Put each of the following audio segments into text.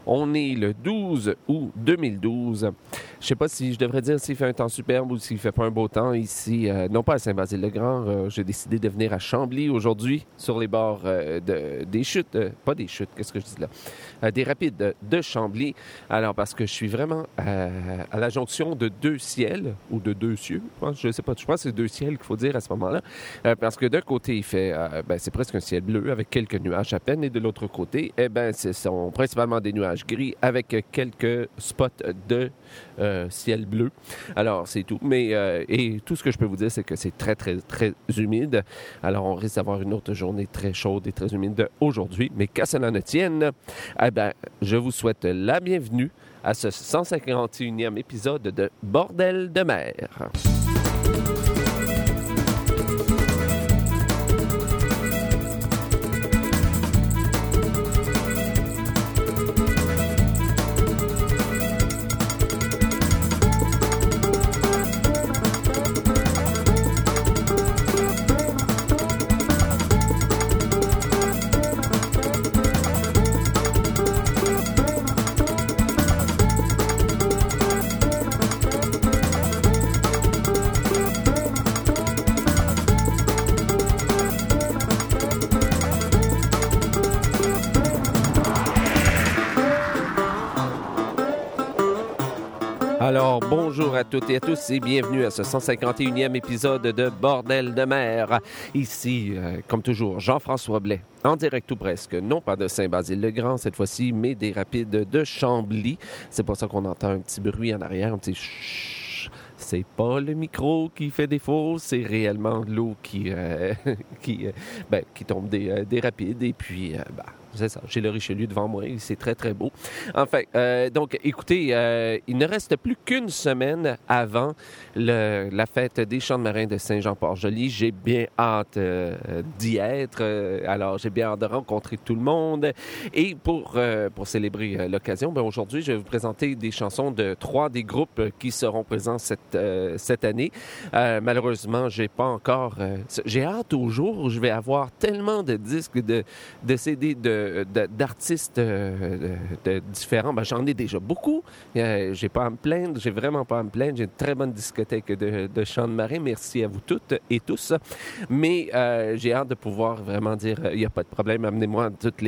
On est le 12 août 2012. Je sais pas si je devrais dire s'il fait un temps superbe ou s'il fait pas un beau temps ici, non pas à Saint-Basile-le-Grand. J'ai décidé de venir à Chambly aujourd'hui, sur les bords des chutes, pas des chutes, qu'est-ce que je dis là? Des rapides de Chambly. Alors, parce que je suis vraiment à la jonction de deux ciels, ou de deux cieux, je sais pas, je pense que c'est deux ciels qu'il faut dire à ce moment-là, parce que d'un côté, il fait, c'est presque un ciel bleu avec quelques nuages à peine, et de l'autre côté, ce sont principalement des nuages gris avec quelques spots de ciel bleu. Alors, c'est tout. Mais, et tout ce que je peux vous dire, c'est que c'est très, très, très humide. Alors, on risque d'avoir une autre journée très chaude et très humide aujourd'hui. Mais qu'à cela ne tienne, je vous souhaite la bienvenue à ce 151e épisode de Bordel de mer. Alors, bonjour à toutes et à tous et bienvenue à ce 151e épisode de Bordel de mer. Ici, comme toujours, Jean-François Blais, en direct ou presque, non pas de Saint-Basile-le-Grand cette fois-ci, mais des rapides de Chambly. C'est pour ça qu'on entend un petit bruit en arrière, un petit chut. C'est pas le micro qui fait défaut, c'est réellement l'eau qui tombe des rapides. Et puis, c'est ça, j'ai le Richelieu devant moi, c'est très, très beau. Enfin, donc, écoutez, il ne reste plus qu'une semaine avant la fête des Champs de Marins de Saint-Jean-Port-Joli. J'ai bien hâte d'y être. Alors, j'ai bien hâte de rencontrer tout le monde. Et pour célébrer l'occasion, aujourd'hui, je vais vous présenter des chansons de 3 des groupes qui seront présents cette année. Malheureusement, j'ai pas encore... j'ai hâte au jour où je vais avoir tellement de disques, de CD, d'artistes différents. J'en ai déjà beaucoup. J'ai pas à me plaindre. J'ai vraiment pas à me plaindre. J'ai une très bonne discothèque de chants de marins. Merci à vous toutes et tous. Mais j'ai hâte de pouvoir vraiment dire, il n'y a pas de problème, amenez-moi toute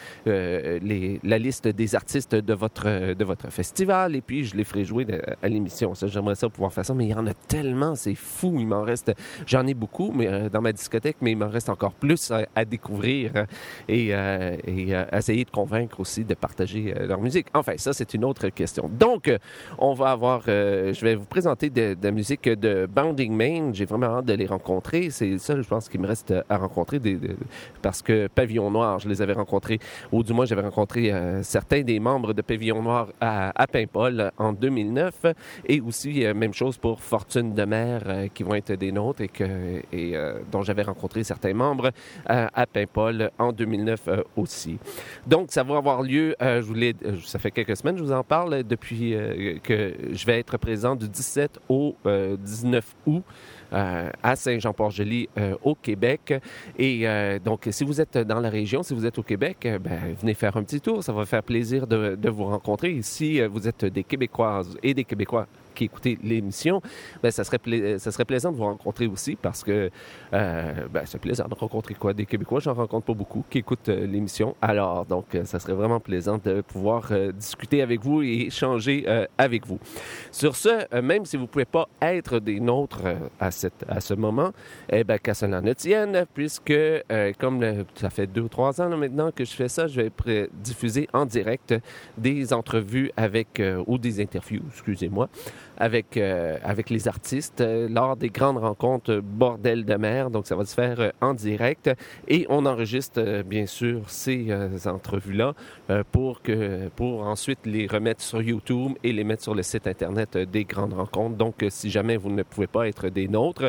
la liste des artistes de votre festival et puis je les ferai jouer à l'émission. Ça, j'aimerais ça pouvoir faire ça, mais il y en a tellement, c'est fou. Il m'en reste, j'en ai beaucoup mais dans ma discothèque, mais il m'en reste encore plus à découvrir et essayer de convaincre aussi de partager leur musique. Enfin, ça, c'est une autre question. Donc, on va avoir... je vais vous présenter de la musique de Bounding Main. J'ai vraiment hâte de les rencontrer. C'est ça, je pense, qu'il me reste à rencontrer parce que Pavillon Noir, je les avais rencontrés, ou du moins, j'avais rencontré certains des membres de Pavillon Noir à Paimpol en 2009 et aussi, même chose pour Fortune de mer qui vont être des nôtres et dont j'avais rencontré certains membres à Paimpol en 2009 aussi. Donc, ça va avoir lieu, ça fait quelques semaines, je vous en parle, depuis que je vais être présent du 17 au 19 août à Saint-Jean-Port-Joli au Québec. Et donc, si vous êtes dans la région, si vous êtes au Québec, venez faire un petit tour. Ça va faire plaisir de vous rencontrer. Et si vous êtes des Québécoises et des Québécois qui écoutez l'émission, ça serait plaisant de vous rencontrer aussi parce que c'est plaisant de rencontrer des Québécois. J'en rencontre pas beaucoup qui écoutent l'émission. Alors, donc, ça serait vraiment plaisant de pouvoir discuter avec vous et échanger avec vous. Sur ce, même si vous pouvez pas être des nôtres à ce moment, qu'à cela ne tienne, puisque comme ça fait 2 ou 3 ans là, maintenant que je fais ça, je vais diffuser en direct des entrevues ou des interviews, excusez-moi, avec les artistes lors des grandes rencontres Bordel de mer. Donc, ça va se faire en direct et on enregistre bien sûr ces entrevues-là pour ensuite les remettre sur YouTube et les mettre sur le site Internet des grandes rencontres. Donc, si jamais vous ne pouvez pas être des nôtres,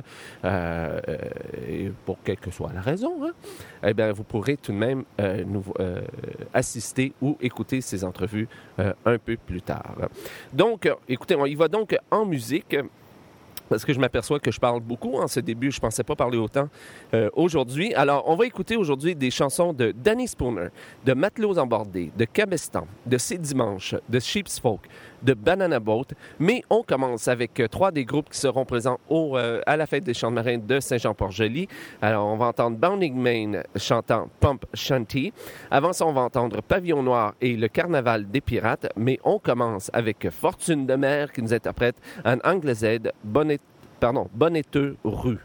pour quelle que soit la raison, vous pourrez tout de même assister ou écouter ces entrevues un peu plus tard. Donc, écoutez, on y va donc en musique. parce que je m'aperçois que je parle beaucoup en ce début. Je pensais pas parler autant aujourd'hui. Alors, on va écouter aujourd'hui des chansons de Danny Spooner, de Matelots Embordés, de Cabestan, de C'est Dimanche, de Sheep's Folk, de Banana Boat. Mais on commence avec trois des groupes qui seront présents à la fête des Chants de Marins de Saint-Jean-Port-Joli. Alors, on va entendre Bounding Main chantant Pump Shanty. Avant ça, on va entendre Pavillon Noir et le Carnaval des Pirates. Mais on commence avec Fortune de mer qui nous interprète un Anglais Bonneteux Rue.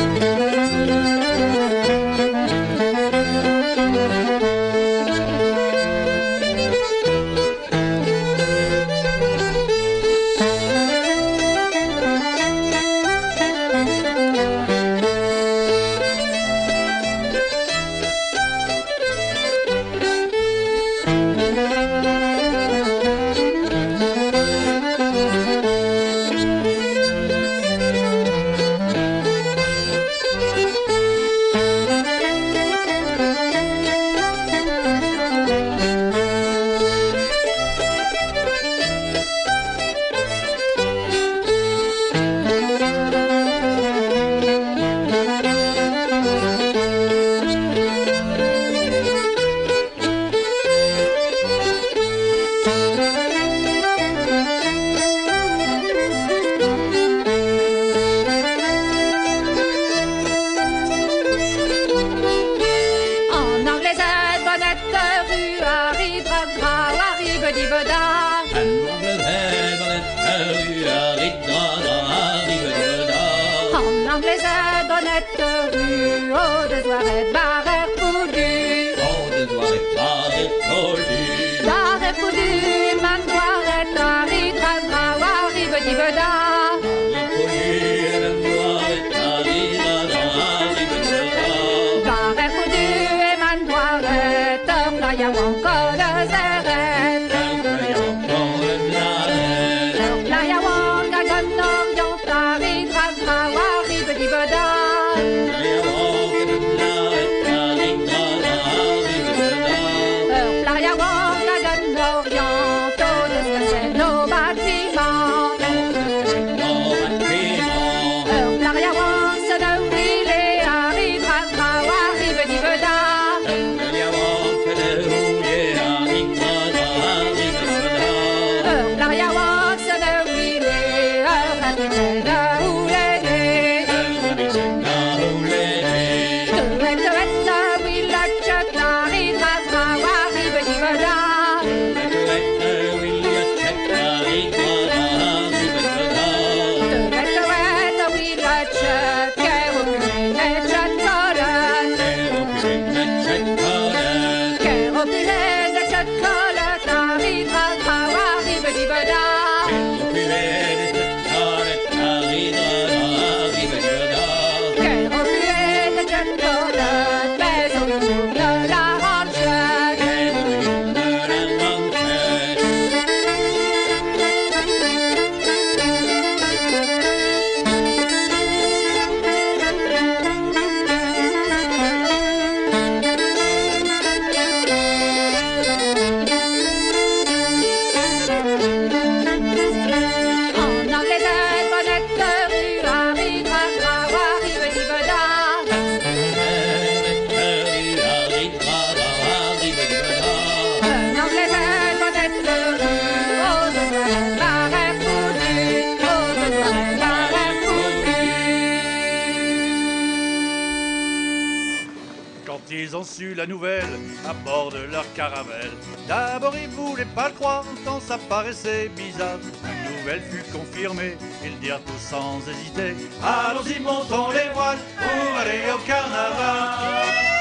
Ils ont su la nouvelle à bord de leur caravelle. D'abord ils voulaient pas le croire, tant ça paraissait bizarre. La nouvelle fut confirmée, ils dirent tous sans hésiter: allons-y, montons les voiles pour aller au carnaval.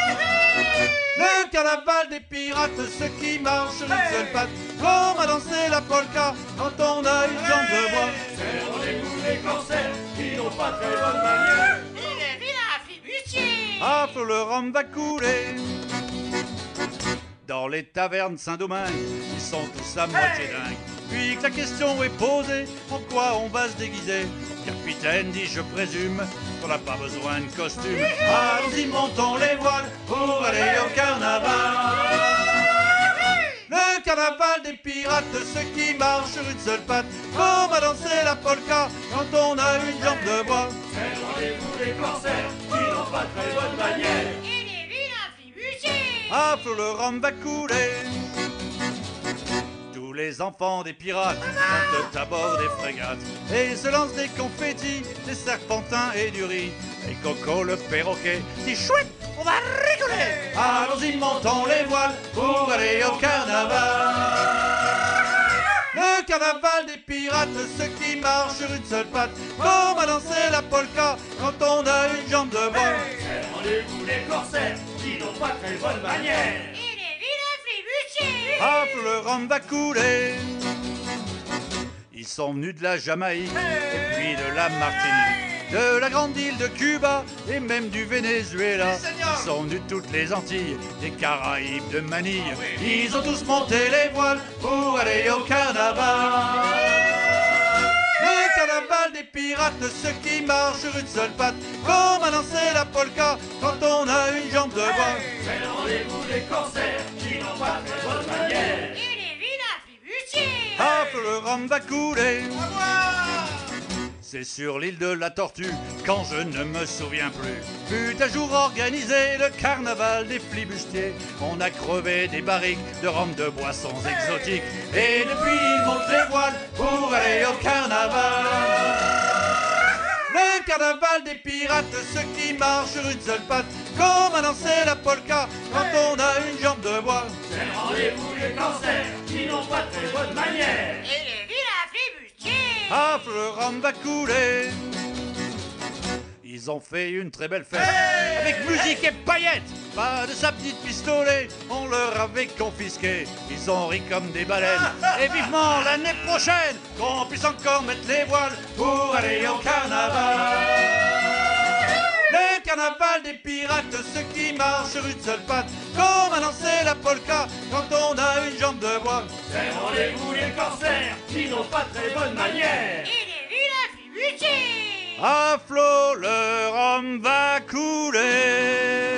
Le carnaval des pirates, ceux qui marchent d'une seule patte, comme à danser la polka quand on a une jambe de bois. Serrons-les-vous les corsaires qui n'ont pas très bonne manière. Afle, le rhum va couler. Dans les tavernes Saint-Domingue, ils sont tous à moitié dingues. Puis que la question est posée, en quoi on va se déguiser? Capitaine dit, je présume qu'on n'a pas besoin de costume. Allons-y, montons les voiles pour aller au carnaval. Le carnaval des pirates, ceux qui marchent sur une seule patte, comme à danser la polka quand on a une jambe de bois. C'est le rendez-vous des corsaires qui n'ont pas très bonne manière. Et les vilains flibustiers. À flot le rhum va couler. Tous les enfants des pirates montent à bord des frégates et se lancent des confettis, des serpentins et du riz. Et Coco le perroquet dit chouette, on va rigoler. Allons-y, montons les voiles pour aller au carnaval. Le carnaval des pirates, ceux qui marchent sur une seule patte, comme à danser la polka quand on a une jambe de bois. C'est le rendez-vous des corsaires qui n'ont pas très bonne manière. Et les vilains flibustiers. Hop, le rhum va couler. Ils sont venus de la Jamaïque et puis de la Martinique, de la grande île de Cuba et même du Venezuela. Ils sont venus de toutes les Antilles, des Caraïbes, de Manille. Ils ont tous monté les voiles pour aller au carnaval. Le carnaval des pirates, ceux qui marchent sur une seule patte, comme à danser la polka quand on a une jambe de bois. C'est le rendez-vous des corsaires qui n'ont pas très bonne manière. Et les vilains flibustiers. Hop, le rhum va couler. C'est sur l'île de la Tortue, quand je ne me souviens plus, fut un jour organisé le carnaval des flibustiers. On a crevé des barriques de rhum, de boissons exotiques, et depuis ils montent les voiles pour aller au carnaval. Le carnaval des pirates, ceux qui marchent sur une seule patte, comme à danser la polka quand on a une jambe de bois. C'est le rendez-vous des corsaires qui n'ont pas très bonne manière. Et les vilains flibustiers. Hop, le rhum va couler. Ils ont fait une très belle fête avec musique et paillettes. Pas de sa petite pistolet, on leur avait confisqué. Ils ont ri comme des baleines. Et vivement l'année prochaine qu'on puisse encore mettre les voiles pour aller au carnaval. Le carnaval des pirates, ceux qui marchent sur une seule patte, comme à danser la polka quand on a une jambe de bois. C'est le rendez-vous des corsaires qui n'ont pas très bonne manière. Et les vilains flibustiers. À flot, le rhum va couler.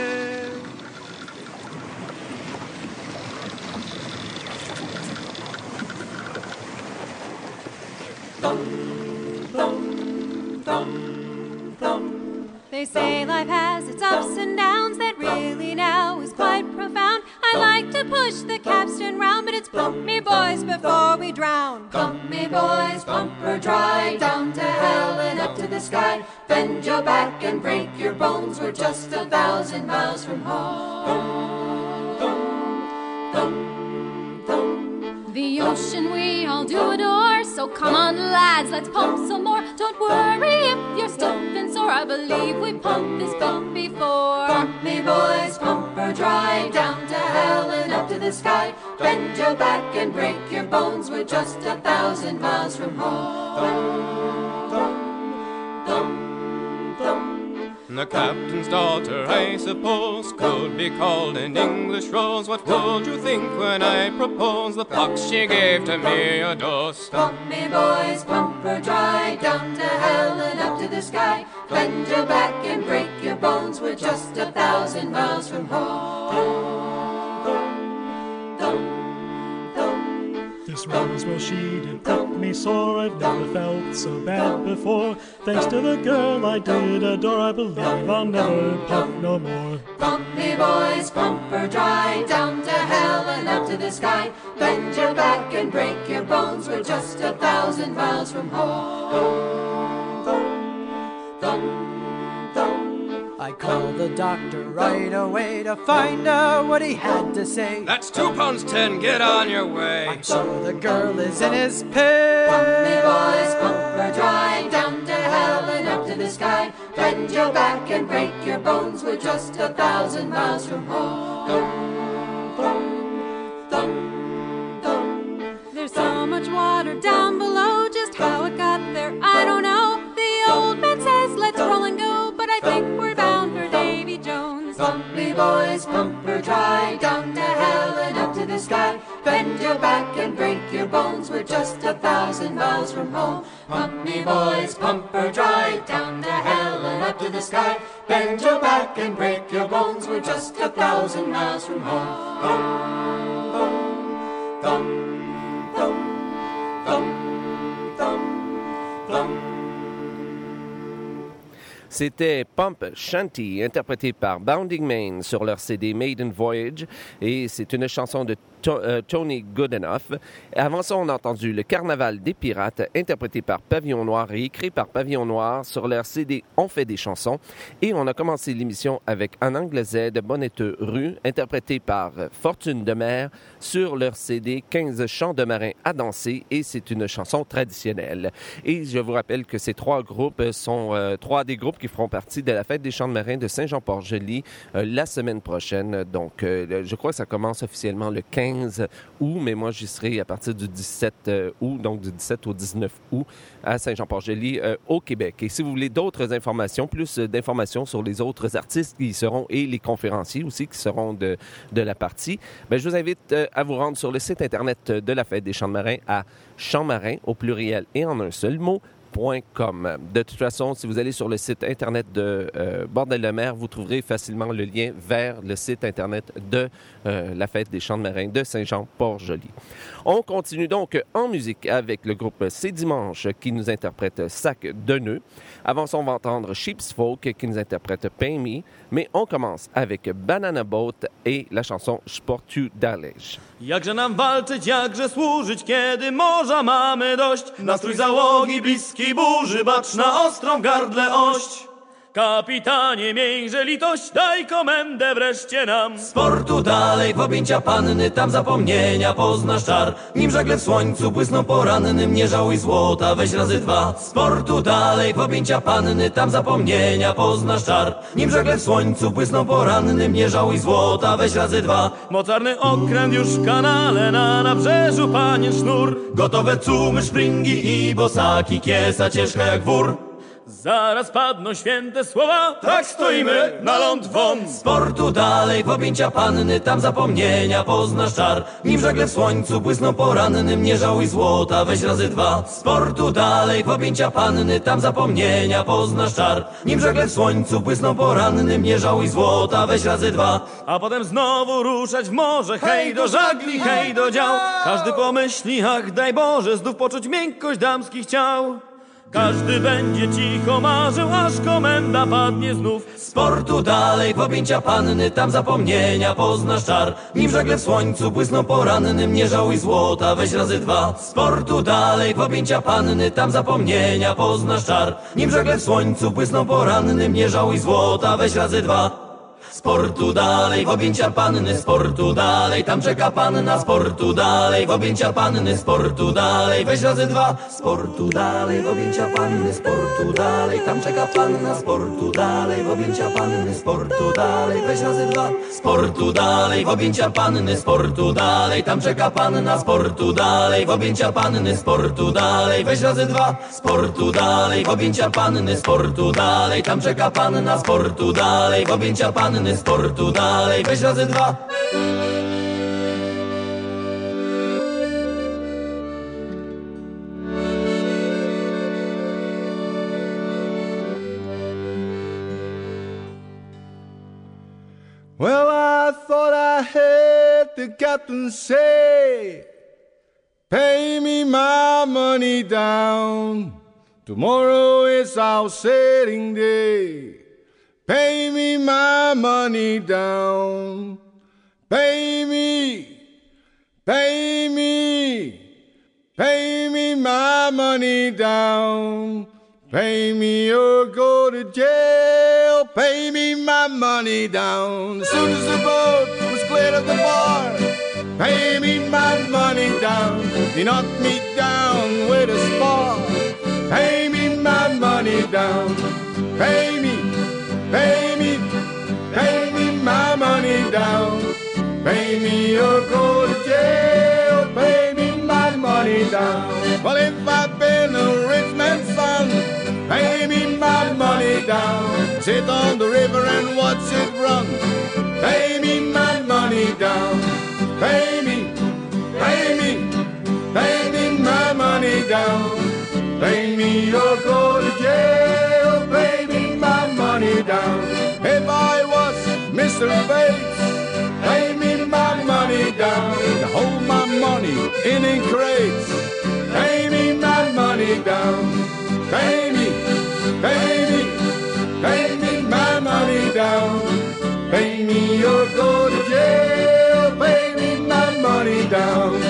They say life has its ups and downs, that really now is quite profound. I like to push the capstan round, but it's pump me boys before we drown. Pump me boys, pump her dry, down to hell and up to the sky. Bend your back and break your bones, we're just 1,000 miles from home. The ocean we all do adore, so come on lads, let's pump some more. Don't worry if you're stiff and sore, I believe we pumped this boat before. Pump me boys, pump her dry, down to hell and up to the sky. Bend your back and break your bones, we're just 1,000 miles from home. The captain's daughter, I suppose, could be called an English rose. What would you think when I proposed the pox she gave to me a dose? Pump me boys, pump her dry, down to hell and up to the sky. Bend your back and break your bones, we're just 1,000 miles from home. This rose, well, she did pump me sore. I've never felt so bad before. Thanks to the girl I did adore, I believe I'll never pump no more. Pump me boys, pump her dry, down to hell and up to the sky. Bend your back and break your bones, we're just 1,000 miles from home. I called the doctor right away to find out what he had to say. That's 2 pounds 10, get on your way. I'm sure the girl is in his pay. Pump me boys, pump her dry, down to hell and up to the sky. Bend your back and break your bones, we're just 1,000 miles from home. There's so much water down below, just how it got there, I don't know. The old man says let's roll and go, but I think we're bound for Davy Jones. Pump me boys, pump her dry, down to hell and up to the sky. Bend your back and break your bones, we're just 1,000 miles from home. Pump me boys, pump her dry, down to hell and up to the sky. Bend your back and break your bones, we're just 1,000 miles from home. C'était Pump Shanty, interprété par Bounding Main sur leur CD Maiden Voyage, et c'est une chanson de Tony Goodenough. Avant ça, on a entendu Le Carnaval des Pirates, interprété par Pavillon Noir et écrit par Pavillon Noir sur leur CD On fait des chansons. Et on a commencé l'émission avec Un angle Z de Bonneteux Rue, interprété par Fortune de Mer sur leur CD 15 chants de marins à danser, et c'est une chanson traditionnelle. Et je vous rappelle que ces trois groupes sont trois des groupes qui feront partie de la fête des chants de marins de Saint-Jean-Port-Joli la semaine prochaine. Donc, je crois que ça commence officiellement le 15 août, mais moi, j'y serai à partir du 17 août, donc du 17 au 19 août à Saint-Jean-Port-Joli au Québec. Et si vous voulez d'autres informations, plus d'informations sur les autres artistes qui y seront et les conférenciers aussi qui seront de la partie, bien, je vous invite à vous rendre sur le site Internet de la Fête des Chants de marins à Champsmarins, au pluriel et en un seul mot, .com. De toute façon, si vous allez sur le site Internet de Bordel-le-Mer, vous trouverez facilement le lien vers le site Internet de la Fête des Chants de marins de Saint-Jean-Port-Joli. On continue donc en musique avec le groupe C'est Dimanche qui nous interprète Sac de nœuds. Avant ça, on va entendre Sheep's Folk qui nous interprète Pay Me, mais on commence avec Banana Boat et la chanson Sportu Dalej. Jakże nam walczyć, jakże służyć, kiedy morza mamy dość? Nastrój załogi bliski burzy, bacz na ostrą w gardle ość. Kapitanie, miejże litość, daj komendę wreszcie nam. Sportu dalej, w objęcia panny, tam zapomnienia poznasz czar. Nim żagle w słońcu błysną porannym, nie żałuj złota, weź razy dwa. Sportu dalej, w objęcia panny, tam zapomnienia poznasz czar. Nim żagle w słońcu błysną porannym, nie żałuj złota, weź razy dwa. Mocarny okręt już w kanale, na nabrzeżu panien sznur. Gotowe cumy, szpringi i bosaki, kiesa ciężka jak wór. Zaraz padną święte słowa, tak stoimy na ląd won. Sportu dalej, w objęcia panny, tam zapomnienia poznasz czar. Nim żagle w słońcu błysną porannym, nie żałuj złota, weź razy dwa. Sportu dalej, w objęcia panny, tam zapomnienia poznasz czar. Nim żagle w słońcu błysną porannym, nie żałuj złota, weź razy dwa. A potem znowu ruszać w morze, hej do żagli, hej do dział. Każdy pomyśli, ach daj Boże, znów poczuć miękkość damskich ciał. Każdy będzie cicho marzył, aż komenda padnie znów. Sportu dalej, w objęcia panny, tam zapomnienia poznasz czar. Nim żagle w słońcu błysną porannym, nie żałuj złota, weź razy dwa. Sportu dalej, w objęcia panny, tam zapomnienia poznasz czar. Nim żagle w słońcu błysną porannym, nie żałuj złota, weź razy dwa. Sportu dalej, w objęcia panny, sportu dalej, tam czeka panna. Sportu dalej, w objęcia panny, sportu dalej, weź razy dwa. Sportu dalej, w objęcia panny, sportu dalej, tam czeka panna. Sportu dalej, w objęcia panny, sportu dalej, weź razy dwa. Sportu dalej, w objęcia panny, sportu dalej, tam czeka panna. Sportu dalej, w objęcia panny, sportu dalej, weź razy dwa. Sportu dalej, w objęcia panny, sportu dalej, tam czeka panna. Sportu dalej, w objęcia panny, sportu dalej, weź razy dwa. Well, I thought I heard the captain say, pay me my money down. Tomorrow is our sailing day. Pay me my money down. Pay me, pay me, pay me my money down. Pay me or go to jail. Pay me my money down. As soon as the boat was cleared of the bar, pay me my money down. He knocked me down with a spar. Pay me my money down. Pay me, pay me, pay me my money down. Pay me or go to jail. Pay me my money down. Well, if I've been a rich man's son, pay me my money down. Sit on the river and watch it run. Pay me my money down. Pay me, pay me, pay me my money down. Pay me or go to jail. Pay me my money down. If I was Mr. Bates, pay me my money down. To hold my money living in crates. Pay me my money down. Pay me, pay me, pay me my money down. Pay me or go to jail. Pay me my money down.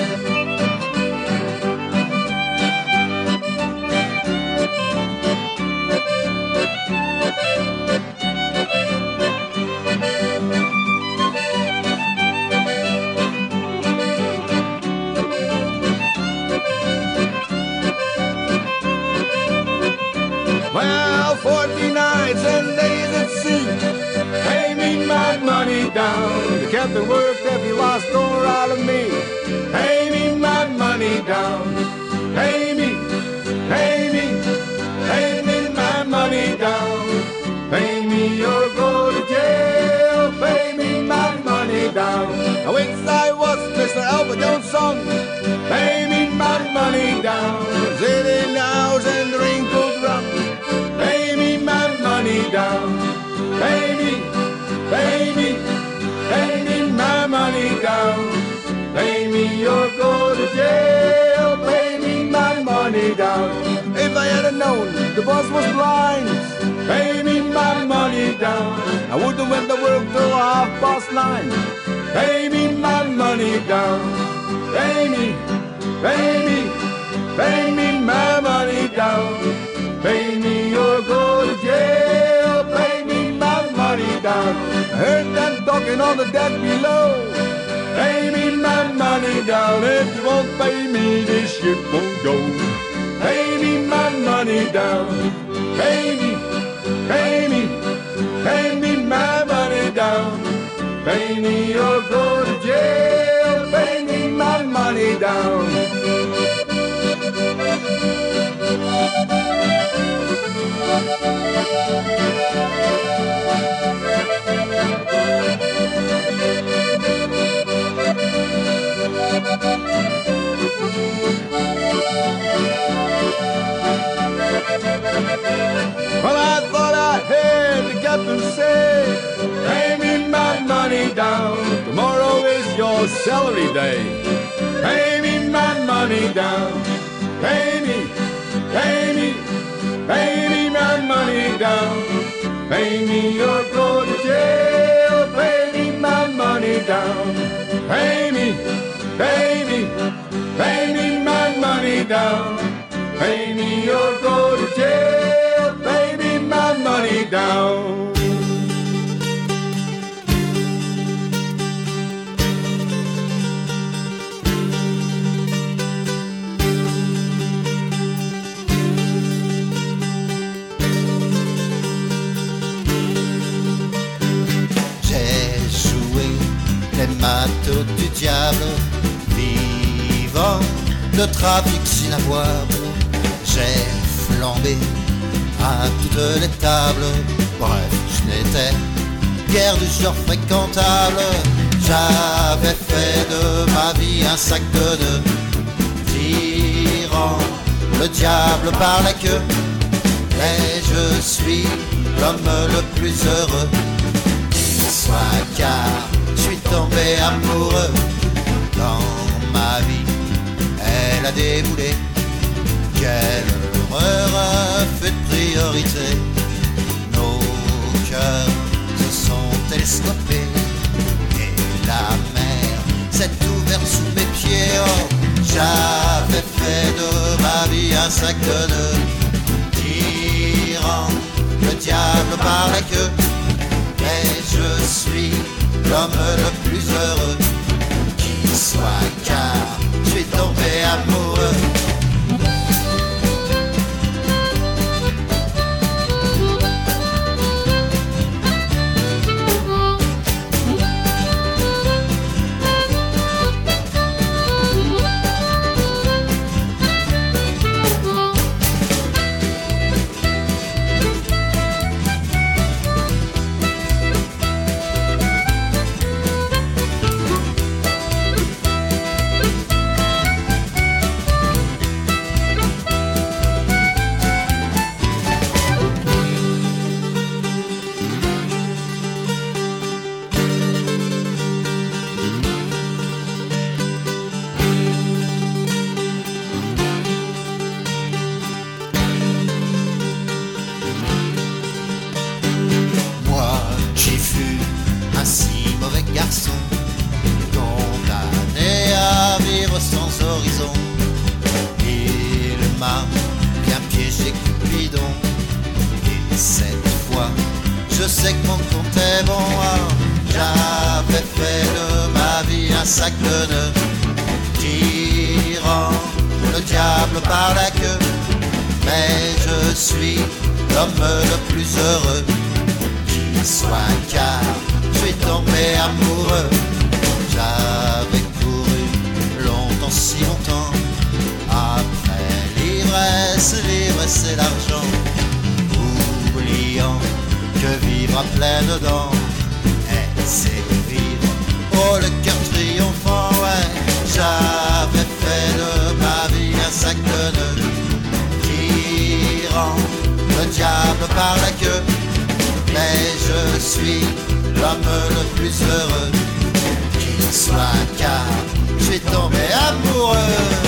Well, 40 nights and days at sea. Pay me my money down. The captain worked every last dollar out of me. Pay me my money down. Pay me, pay me, pay me my money down. Pay me or go to jail. Pay me my money down. I wish I was Mr. Albert Johnson. Pay me my money down. Sitting house and wrinkled rum. Pay me my money down. Pay me, pay me, pay me my money down. Pay me or go to jail. Pay me my money down. If I had known the boss was blind, pay me my money down. I wouldn't went to work till 9:30. Pay me my money down. Pay me, pay me, pay me my money down. Pay me or go to jail. Pay me my money down. I heard them talking on the deck below. Pay me my money down. If you won't pay me, this ship won't go. Pay me my money down. Pay me, pay me, pay me my money down. Pay me or go to jail. Pay me my money down. Well, I thought I heard the captain say, pay me my money down. Tomorrow is your salary day. Pay me my money down. Pay me, pay me, pay me my money down. Pay me or go to jail. Pay me my money down. Pay me, pay me, pay me my money down. Pay me or go to jail. Pay me my money down. Les matelots du diable, vivant le trafic inavouable. J'ai flambé à toutes les tables. Bref, je n'étais guère du genre fréquentable. J'avais fait de ma vie un sac de nœuds, tirant le diable par la queue. Et je suis l'homme le plus heureux qui soit, car je suis tombé amoureux. Dans ma vie, elle a déboulé. Quel heureux refus de priorité. Nos cœurs se sont télescopés et la mer s'est ouverte sous mes pieds. Oh, j'avais fait de ma vie un sac de nœuds, tirant le diable par la queue. Et je suis l'homme le plus heureux qui soit, car je suis tombé amoureux. garçon, condamné à vivre sans horizon. Il m'a bien piégé Cupidon, et cette fois, je sais que mon compte est bon. J'avais fait de ma vie un sac de nœuds, tirant le diable par la queue. Mais je suis l'homme le plus heureux qui soit, car je suis tombé amoureux. J'avais couru longtemps, si longtemps, après l'ivresse, l'ivresse et l'argent, oubliant que vivre à pleines dents, c'est vivre, oh le cœur triomphant, ouais. J'avais fait de ma vie un sac de nœuds, tirant le diable par la queue. Mais je suis l'homme le plus heureux qu'il soit, car je suis tombé amoureux.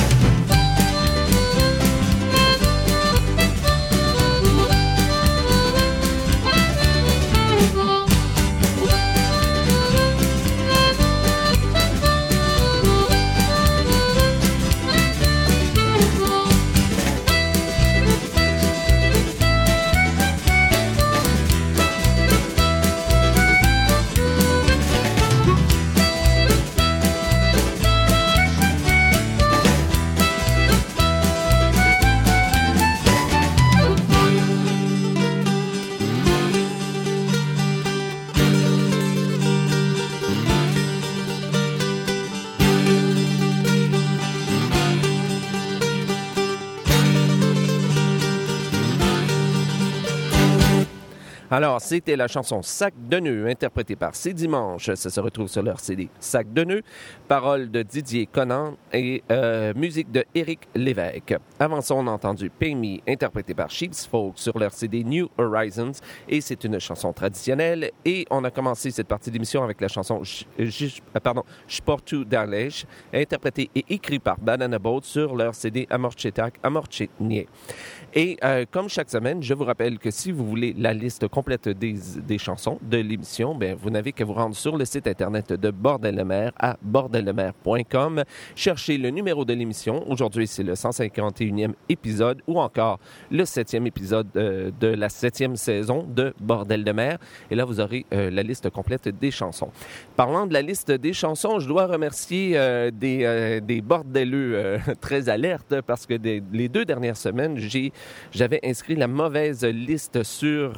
Alors, c'était la chanson Sac de nœuds, interprétée par C'est Dimanche. Ça se retrouve sur leur CD Sac de nœuds. Paroles de Didier Conan et musique de Éric Lévesque. Avant ça, on a entendu Pay Me, interprété par Sheep's Folk sur leur CD New Horizons. Et c'est une chanson traditionnelle. Et on a commencé cette partie d'émission avec la chanson Sportu Dalej, interprétée et écrite par Banana Boat sur leur CD Amorchetak Amorchetnie. Et comme chaque semaine, je vous rappelle que si vous voulez la liste complète des chansons de l'émission, bien, vous n'avez qu'à vous rendre sur le site Internet de Bordel de mer à bordeldemer.com. Cherchez le numéro de l'émission. Aujourd'hui, c'est le 151e épisode ou encore le 7e épisode de la 7e saison de Bordel de mer. Et là, vous aurez la liste complète des chansons. Parlant de la liste des chansons, je dois remercier des bordeleux très alertes parce que les 2 dernières semaines, j'avais inscrit la mauvaise liste sur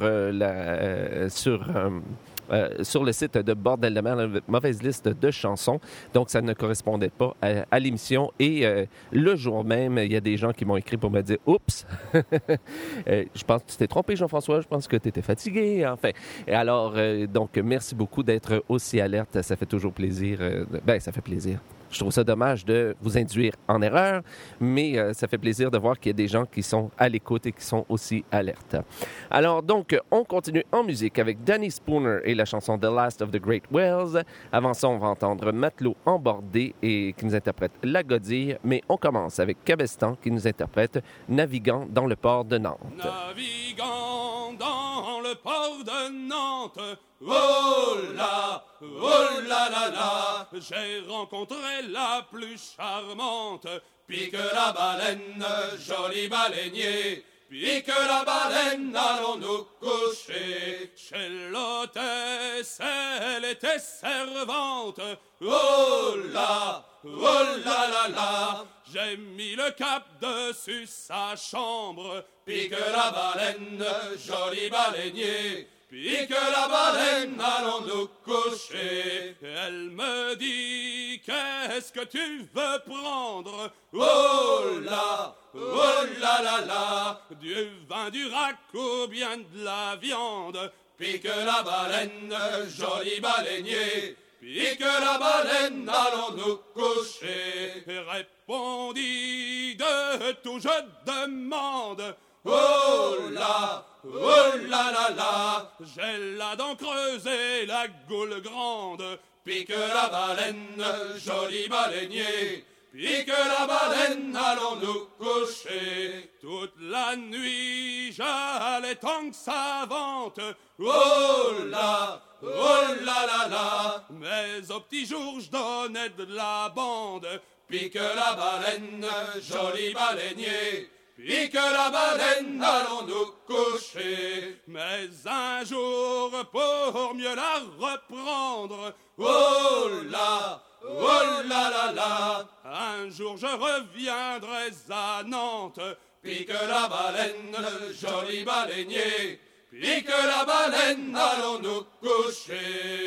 le site de Bordel de mer, la mauvaise liste de chansons. Donc, ça ne correspondait pas à l'émission. Et le jour même, il y a des gens qui m'ont écrit pour me dire « Oups! Je pense que tu t'es trompé, Jean-François. Je pense que tu étais fatigué. » Enfin, et alors, donc, merci beaucoup d'être aussi alerte. Ça fait toujours plaisir. Ça fait plaisir. Je trouve ça dommage de vous induire en erreur, mais ça fait plaisir de voir qu'il y a des gens qui sont à l'écoute et qui sont aussi alertes. Alors donc, on continue en musique avec Danny Spooner et la chanson The Last of the Great Whales. Avant ça, on va entendre Matelot embordé et qui nous interprète La Godille, mais on commence avec Cabestan qui nous interprète Navigant dans le port de Nantes. Navigant dans le port de Nantes, oh là là là, j'ai rencontré la plus charmante, pique la baleine, joli baleinier, pique la baleine, allons-nous coucher. Chez l'hôtesse, elle était servante, oh là là là, j'ai mis le cap dessus sa chambre, pique la baleine, joli baleinier, pique la baleine, allons-nous coucher. Elle me dit, qu'est-ce que tu veux prendre? Oh là là, du vin, du rack ou bien de la viande. Pique la baleine, joli baleinier, pique la baleine, allons-nous coucher. Répondit de tout, je demande. Oh là là, j'ai la dent creusée, la goule grande. Pique la baleine, joli baleinier, pique la baleine, allons-nous coucher. Toute la nuit, j'allais prétend que ça vante. Oh là là là. Mais au petit jour, je donnais de la bande. Pique la baleine, joli baleinier. Pique la baleine, allons nous coucher. Mais un jour, pour mieux la reprendre, oh là là là. Un jour je reviendrai à Nantes. Pique la baleine, joli baleinier. Pique la baleine, allons nous coucher.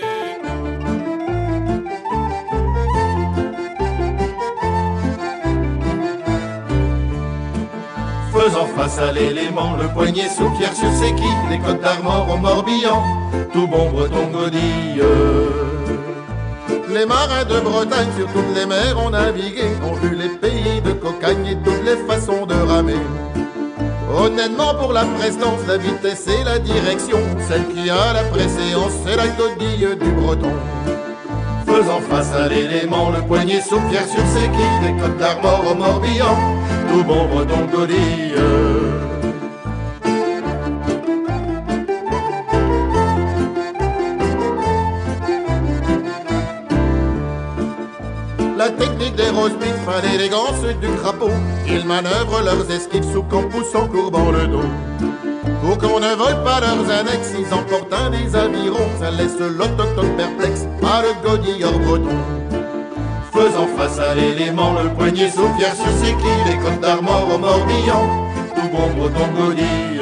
Faisant face à l'élément, le poignet sous pierre sur ses quilles, les côtes d'Armor au Morbihan, tout bon breton godille. Les marins de Bretagne sur toutes les mers ont navigué, ont vu les pays de cocagne et toutes les façons de ramer. Honnêtement pour la prestance, la vitesse et la direction, celle qui a la préséance, c'est la godille du breton. Faisant face à l'élément, le poignet sous pierre sur ses quilles, les côtes d'Armor au Morbihan, tout bon breton godille. La technique des roast-beef, l'élégance du crapaud, ils manœuvrent leurs esquives sous campus en courbant le dos. Pour qu'on ne vole pas leurs annexes, ils emportent un des avirons, ça laisse l'autochtone perplexe, pas le godilleur breton. Faisant face à l'élément, le poignet sous pierre sur ses quilles, les côtes d'Armor au Morbihan, tout bon breton godille.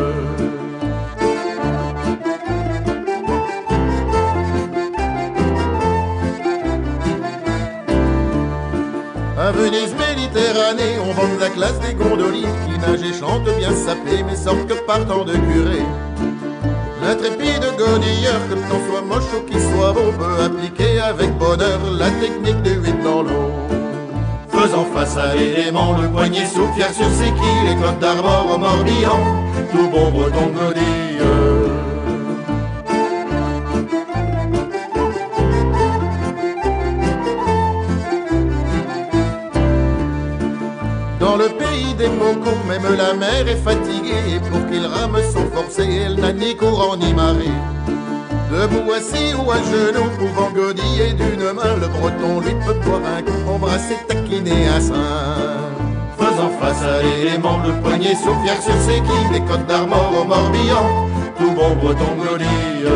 À Venise, Méditerranée, on vend de la classe des gondoliers qui nagent et chantent bien sapés, mais sortent que partant de curé. L'intrépide godilleur, que le temps soit moche ou qu'il soit beau, peut appliquer avec bonheur la technique du 8 dans l'eau. Faisant face à l'élément, le poignet sous pierre sur ses quilles, les côtes d'Armor au Morbihan, tout bon breton godille. Dans le pays des Mocos, même la mer est fatiguée, et pour qu'il rame son forcé, elle n'a ni courant ni marée. Debout, assis ou à genoux, pouvant godiller d'une main, le breton lui peut boire un coup, embrasser, taquiner un sein. Faisant face à l'élément, le poignet sous pierre sur ses quilles, les côtes d'Armor au Morbihan, tout bon breton godille.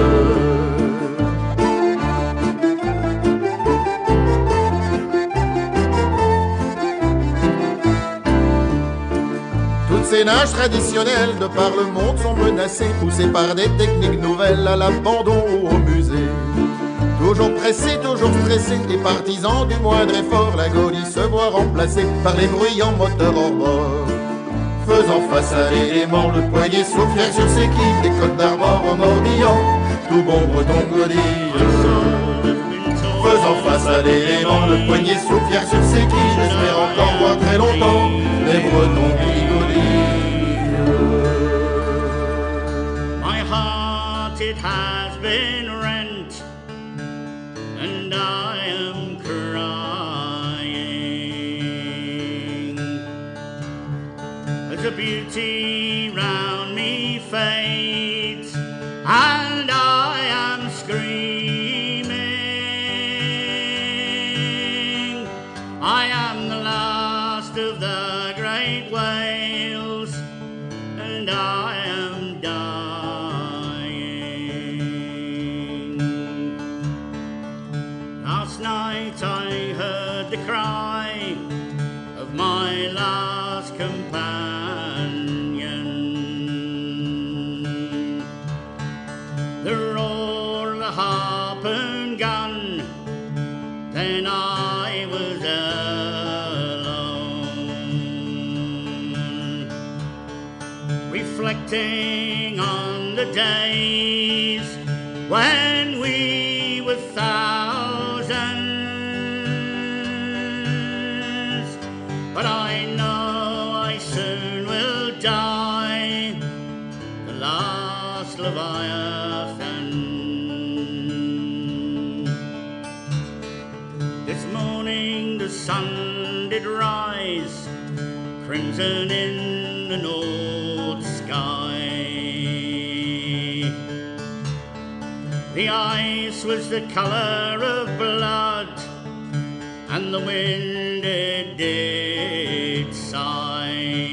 Ces nages traditionnels de par le monde sont menacés, poussés par des techniques nouvelles à l'abandon ou au musée. Toujours pressés, toujours stressés, et partisans du moindre effort, la godille se voit remplacée par les bruyants moteurs hors bord. Faisant face à l'élément, le poignet sous pierre sur ses quilles, les côtes d'Armor au Morbihan, tout bon breton godille. Faisant face à l'élément, le poignet sous pierre sur ses quilles, j'espère encore voir très longtemps les bretons qui godillent. My heart, it has been rent, and I am crying as the beauty round me fades, and I am screaming. I am the last of the great whales, and I am dying. Last night I heard the cry of my last companion, the roar of the harp and gun, then I was alone, reflecting on the days when we were thousands. But I know I soon will die, the last Leviathan. This morning the sun did rise, crimson in the north sky, The ice was the color of blood, and the wind it did sigh.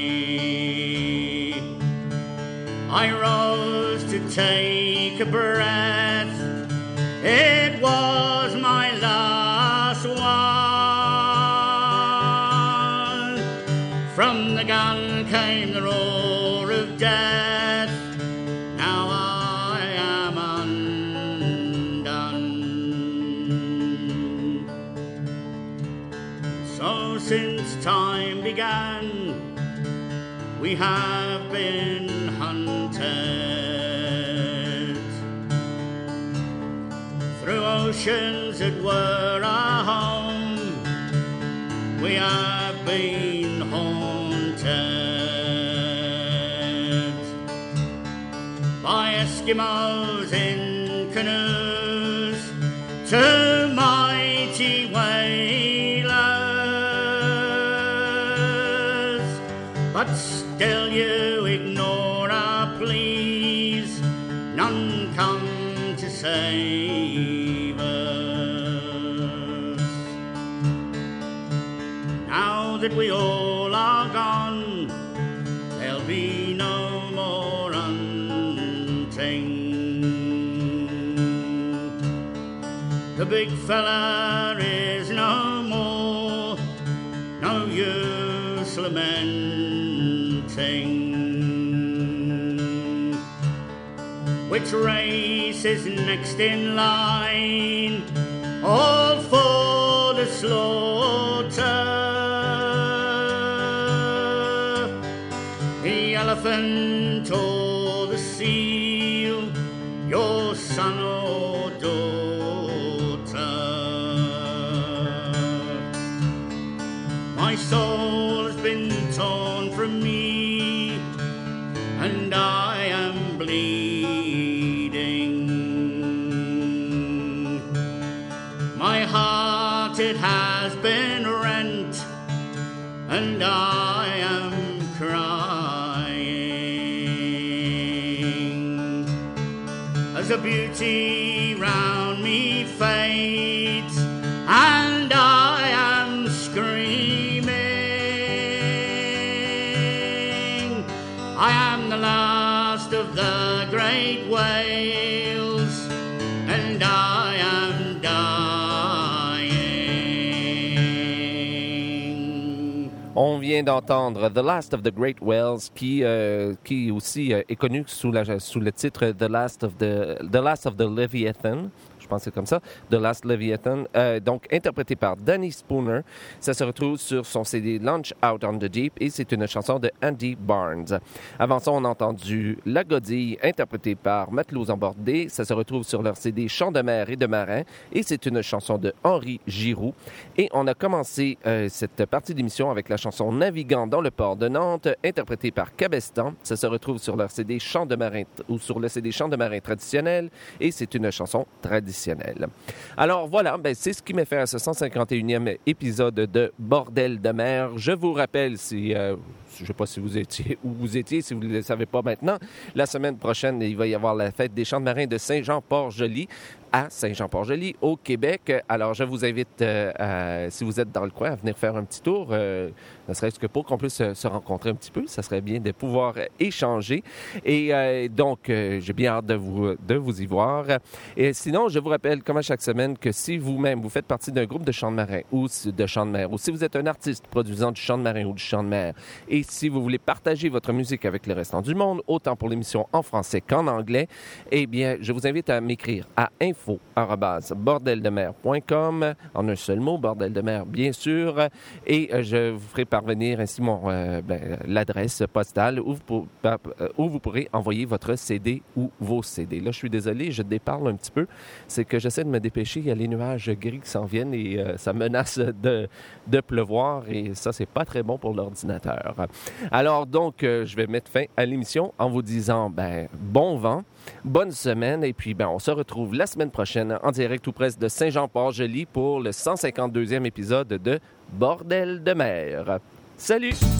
I rose to take a breath, it was my last one. From the gun came the roar of death, now I am undone. So since time began, we have been hunted through oceans that were our home. We have been haunted by Eskimos in canoes to mighty whalers, but still you ignore our pleas, none come to save us. Now that we all are gone, there'll be no more hunting. The big fella is no more, no use lamenting. Which race is next in line, all for the slaughter? The elephant or the seal, your son or daughter? My soul has been torn from me, and I am bleeding. My heart, it has been rent, and I am crying as the beauty round me fades, and I am screaming. I am the last of the great whales, and I am dying. On vient d'entendre The Last of the Great Whales, qui aussi est connu sous le titre The Last of the Leviathan. Je pense que c'est comme ça, The Last Leviathan, donc interprété par Danny Spooner. Ça se retrouve sur son CD Launch Out on the Deep et c'est une chanson de Andy Barnes. Avant ça, on a entendu La Godille, interprétée par Matelots Embordés. Ça se retrouve sur leur CD Chants de mer et de marins et c'est une chanson de Henri Giroux. Et on a commencé cette partie d'émission avec la chanson Naviguant dans le port de Nantes, interprétée par Cabestan. Ça se retrouve sur leur CD Chants de marin ou sur le CD Chants de marin traditionnel et c'est une chanson traditionnelle. Alors voilà, c'est ce qui m'a fait à ce 151e épisode de Bordel de mer. Je vous rappelle, je ne sais pas si vous étiez où vous étiez, si vous ne le savez pas maintenant, la semaine prochaine, il va y avoir la fête des Champs de marins de Saint-Jean-Port-Joli à Saint-Jean-Port-Joli, au Québec. Alors, je vous invite, si vous êtes dans le coin, à venir faire un petit tour, ne serait-ce que pour qu'on puisse se rencontrer un petit peu. Ça serait bien de pouvoir échanger. Et donc, j'ai bien hâte de vous y voir. Et sinon, je vous rappelle, comme à chaque semaine, que si vous-même, vous faites partie d'un groupe de chants de marins ou de chants de mer, ou si vous êtes un artiste produisant du chant de marin ou du chant de mer, et si vous voulez partager votre musique avec le restant du monde, autant pour l'émission en français qu'en anglais, eh bien, je vous invite à m'écrire à info@bordeldemer.com, en un seul mot, bordel de mer, bien sûr, et je vous ferai parvenir ainsi l'adresse postale où vous pourrez envoyer votre CD ou vos CD. Là, je suis désolé, je déparle un petit peu, c'est que j'essaie de me dépêcher, il y a les nuages gris qui s'en viennent et ça menace de pleuvoir et ça, c'est pas très bon pour l'ordinateur. Alors donc, je vais mettre fin à l'émission en vous disant, bon vent, bonne semaine et puis on se retrouve la semaine prochaine en direct tout près de Saint-Jean-Port-Joli pour le 152e épisode de Bordel de mer. Salut!